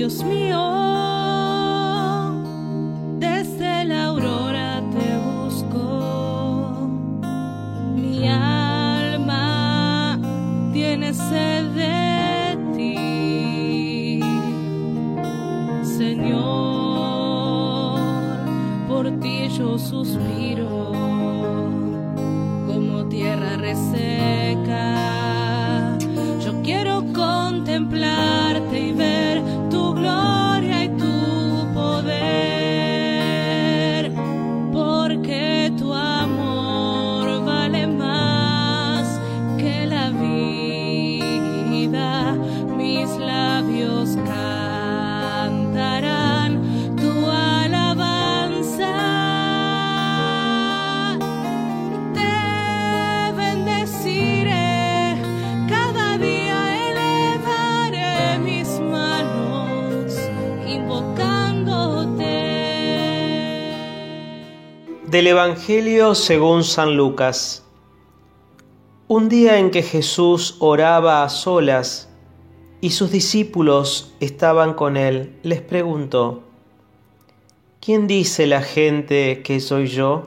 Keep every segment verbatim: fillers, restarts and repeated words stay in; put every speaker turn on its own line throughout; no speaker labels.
Dios mío, desde la aurora te busco. Mi alma tiene sed de ti, Señor, por ti yo suspiro como tierra reseca. Yo quiero contemplarte y ver tu gloria y tu poder, porque tu amor vale más que la vida. Mis labios cantarán tu alabanza. Te bendeciré cada día, elevaré mis manos invocándote.
Del Evangelio según San Lucas. Un día en que Jesús oraba a solas y sus discípulos estaban con él, les preguntó: ¿Quién dice la gente que soy yo?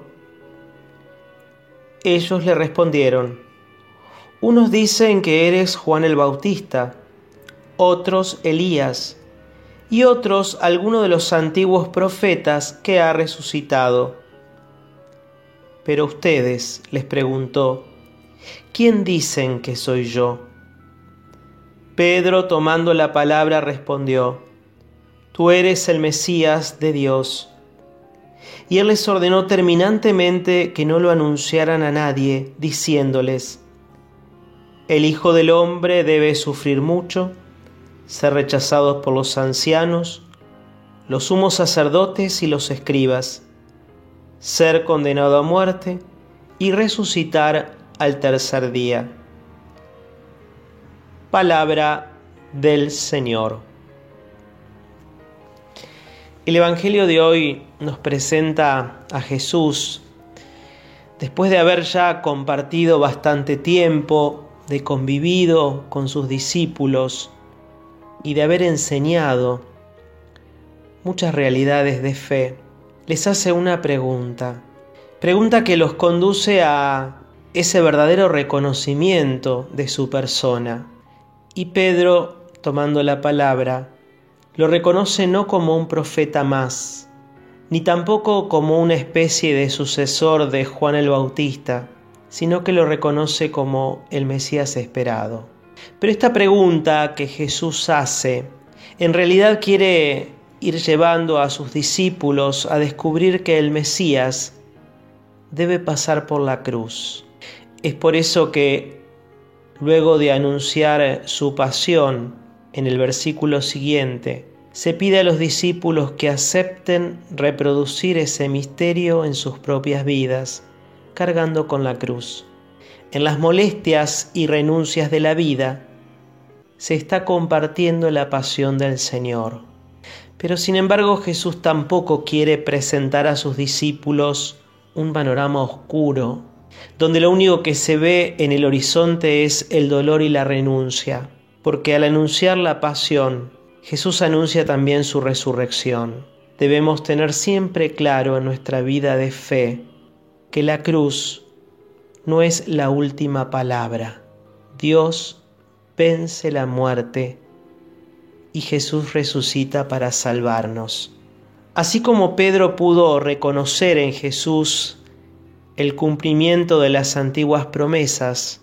Ellos le respondieron: unos dicen que eres Juan el Bautista, otros Elías, y otros alguno de los antiguos profetas que ha resucitado. Pero ustedes, les preguntó, ¿quién dicen que soy yo? Pedro, tomando la palabra, respondió: Tú eres el Mesías de Dios. Y él les ordenó terminantemente que no lo anunciaran a nadie, diciéndoles: El Hijo del Hombre debe sufrir mucho, ser rechazado por los ancianos, los sumos sacerdotes y los escribas, ser condenado a muerte y resucitar al tercer día. Palabra del Señor. El Evangelio de hoy nos presenta a Jesús después de haber ya compartido bastante tiempo, de convivido con sus discípulos y de haber enseñado muchas realidades de fe. Les hace una pregunta, pregunta que los conduce a ese verdadero reconocimiento de su persona. Y Pedro, tomando la palabra, lo reconoce no como un profeta más, ni tampoco como una especie de sucesor de Juan el Bautista, sino que lo reconoce como el Mesías esperado. Pero esta pregunta que Jesús hace, en realidad quiere ir llevando a sus discípulos a descubrir que el Mesías debe pasar por la cruz. Es por eso que, luego de anunciar su pasión, en el versículo siguiente, se pide a los discípulos que acepten reproducir ese misterio en sus propias vidas, cargando con la cruz. En las molestias y renuncias de la vida, se está compartiendo la pasión del Señor. Pero sin embargo, Jesús tampoco quiere presentar a sus discípulos un panorama oscuro, donde lo único que se ve en el horizonte es el dolor y la renuncia, porque al anunciar la pasión, Jesús anuncia también su resurrección. Debemos tener siempre claro en nuestra vida de fe que la cruz no es la última palabra. Dios vence la muerte y Jesús resucita para salvarnos. Así como Pedro pudo reconocer en Jesús el cumplimiento de las antiguas promesas,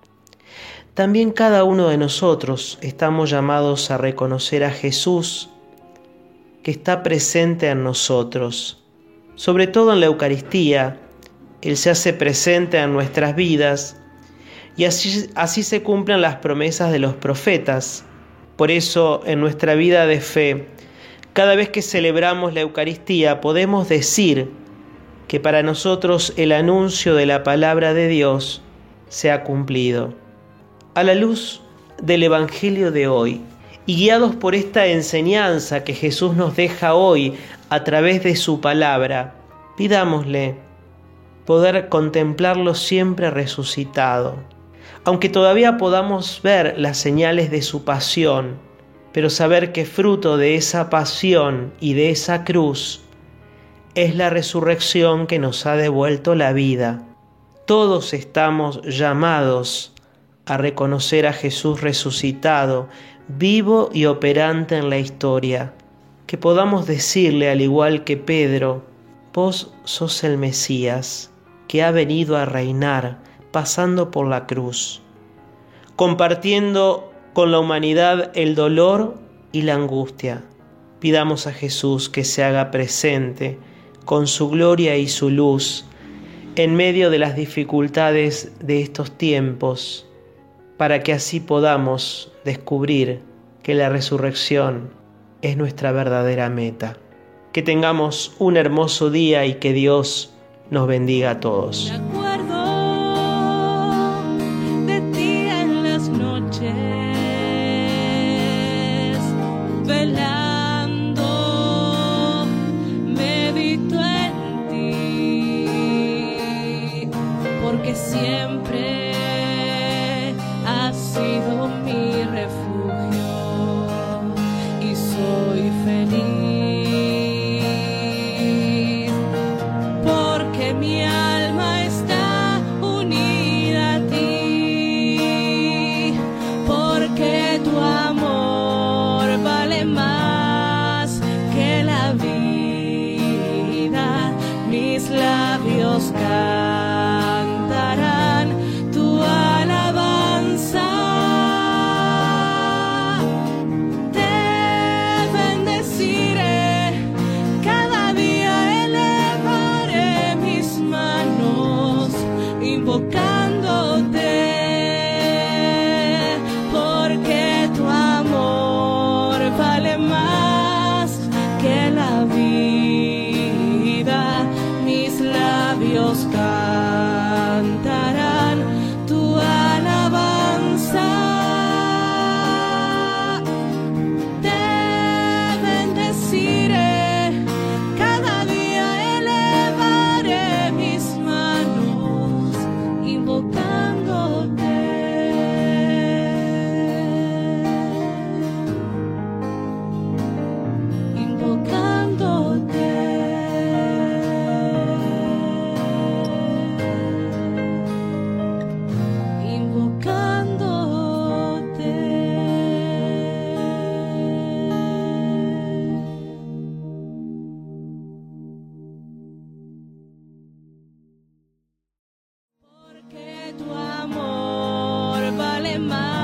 también cada uno de nosotros estamos llamados a reconocer a Jesús que está presente en nosotros. Sobre todo en la Eucaristía, Él se hace presente en nuestras vidas y así, así se cumplen las promesas de los profetas. Por eso, en nuestra vida de fe, cada vez que celebramos la Eucaristía, podemos decir que para nosotros el anuncio de la palabra de Dios se ha cumplido. A la luz del Evangelio de hoy, y guiados por esta enseñanza que Jesús nos deja hoy a través de su palabra, pidámosle poder contemplarlo siempre resucitado. Aunque todavía podamos ver las señales de su pasión, pero saber que fruto de esa pasión y de esa cruz es la resurrección que nos ha devuelto la vida. Todos estamos llamados a reconocer a Jesús resucitado, vivo y operante en la historia. Que podamos decirle, al igual que Pedro, vos sos el Mesías, que ha venido a reinar, pasando por la cruz, compartiendo con la humanidad el dolor y la angustia. Pidamos a Jesús que se haga presente con su gloria y su luz en medio de las dificultades de estos tiempos, para que así podamos descubrir que la resurrección es nuestra verdadera meta. Que tengamos un hermoso día y que Dios nos bendiga a todos.
Me acuerdo de ti en las noches, velando, medito en ti, porque siempre has sido mi refugio y soy feliz, porque mi alma está unida a ti, porque tu amor vale más que la vida. Mis labios cantarán tu alabanza. Te bendeciré, cada día elevaré mis manos invocándote, porque tu amor vale más que la vida. Mis labios cantarán tu alabanza. Te bendeciré, cada día elevaré mis manos invocándote. Invocándote. Porque tu amor vale más.